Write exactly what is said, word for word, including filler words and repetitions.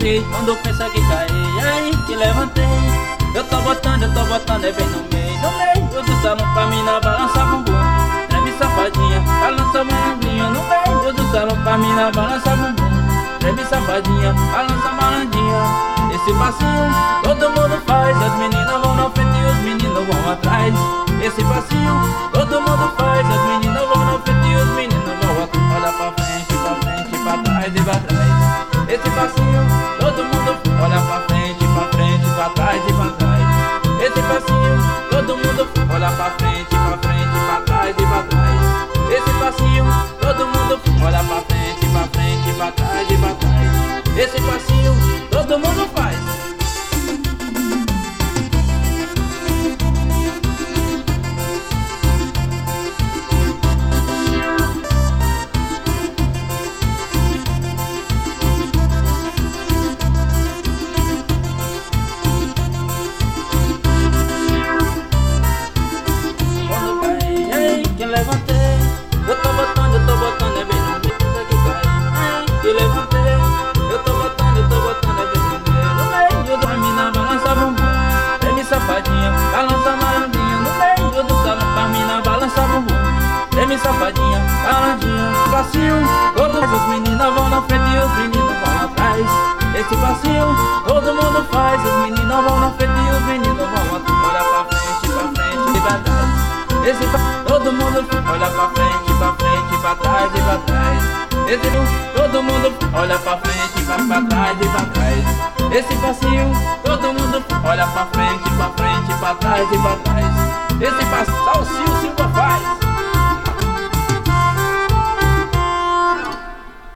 peguei, quando pensa que caí, aí que levantei. Eu tô botando, eu tô botando, é bem no meio, no meio do salão pra mina balançar bumbum. Treme safadinha, balança malandrinha, no meio do salão pra mina balançar bumbum. Treme safadinha, balança malandrinha. Esse passinho todo mundo faz, as meninas vão na frente e os meninos vão atrás. Esse passinho todo mundo faz, as meninas vão na frente e os meninos vão atrás. Olha pra frente, pra frente, pra trás e pra trás. Esse passinho todo mundo olha pra frente, pra frente, pra trás e pra trás. Esse passinho todo mundo olha pra frente, pra frente, pra trás e pra trás. Esse passinho todo mundo olha pra frente, pra frente, pra trás e pra trás. Esse passinho todo mundo faz. Levantei, eu tô botando, eu tô botando, é bem no meio que cai. Que levantei, eu tô botando, eu tô botando, é bem no meio, no meio da mina balança bumbum. Treme safadinha, balança malandrinha, no meio do salão pra mina balança bumbum. Treme safadinha, malandrinha, passinho todo as meninas vão na frente e os meninos vão atrás. Esse passinho todo mundo faz, os meninos vão na frente e os meninos vão atrás. Olha pra frente, pra frente e pra trás. Esse todo mundo olha pra frente, pra frente, pra trás e pra trás. Esse todo mundo olha pra frente, pra, pra trás e pra trás. Esse passinho todo mundo olha pra frente, pra frente, pra trás e pra trás. Esse passinho só o Sil Silva faz.